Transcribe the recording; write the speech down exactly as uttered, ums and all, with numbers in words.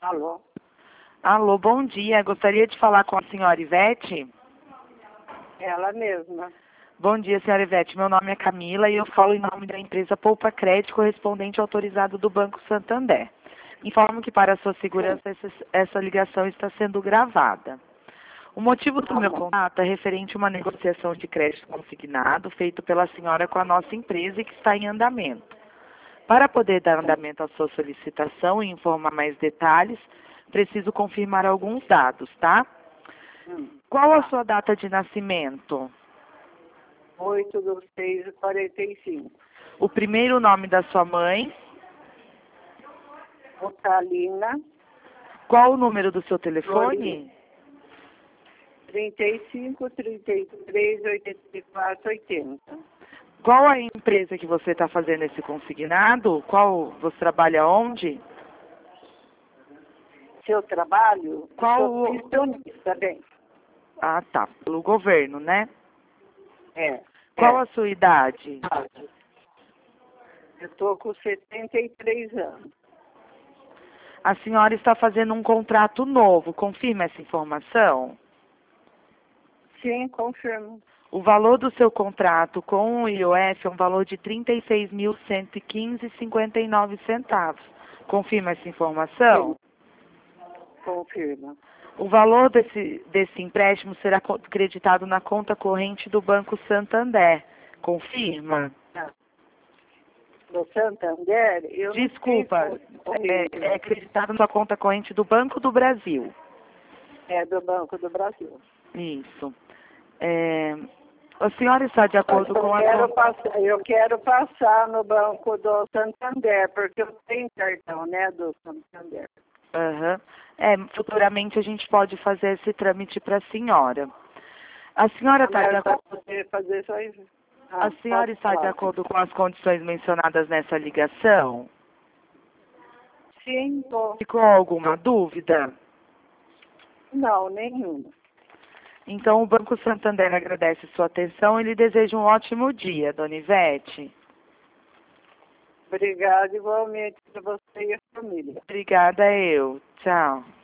Alô? Alô, bom dia. Gostaria de falar com a senhora Ivete? Ela mesma. Bom dia, senhora Ivete. Meu nome é Camila e eu falo em nome da empresa Poupa Crédito, correspondente autorizado do Banco Santander. Informo que para a sua segurança essa, essa ligação está sendo gravada. O motivo do meu contato é referente a uma negociação de crédito consignado feito pela senhora com a nossa empresa e que está em andamento. Para poder dar andamento à sua solicitação e informar mais detalhes, preciso confirmar alguns dados, tá? Hum. Qual a sua data de nascimento? oito de seis de quarenta e cinco. O primeiro nome da sua mãe? Rosalina. Qual o número do seu telefone? trinta e cinco, trinta e três, oitenta e quatro, oitenta. Qual a empresa que você está fazendo esse consignado? Qual você trabalha onde? Seu trabalho? Qual Sou o- pensionista, bem. Ah, tá. Pelo governo, né? É. Qual é. a sua idade? Eu estou com setenta e três anos. A senhora está fazendo um contrato novo. Confirma essa informação? Sim, confirmo. O valor do seu contrato com o I O F é um valor de trinta e seis mil cento e quinze reais e cinquenta e nove centavos. Confirma essa informação? Confirmo. O valor desse, desse empréstimo será co- creditado na conta corrente do Banco Santander. Confirma? Do Santander, eu Desculpa, não sei. é, é acreditado na sua conta corrente do Banco do Brasil. É do Banco do Brasil. Isso. É, a senhora está de acordo eu com a quero conta... passar, eu quero passar no Banco do Santander, porque eu tenho cartão, né, do Santander. Aham. É, futuramente a gente pode fazer esse trâmite para a senhora. A senhora está de Mas acordo... para poder fazer só isso. Ah, A senhora pode está de falar. acordo com as condições mencionadas nessa ligação? Sim, tô. Ficou alguma dúvida? Não, nenhuma. Então, o Banco Santander agradece sua atenção e lhe deseja um ótimo dia, dona Ivete. Obrigada igualmente para você e a família. Obrigada, eu. Tchau.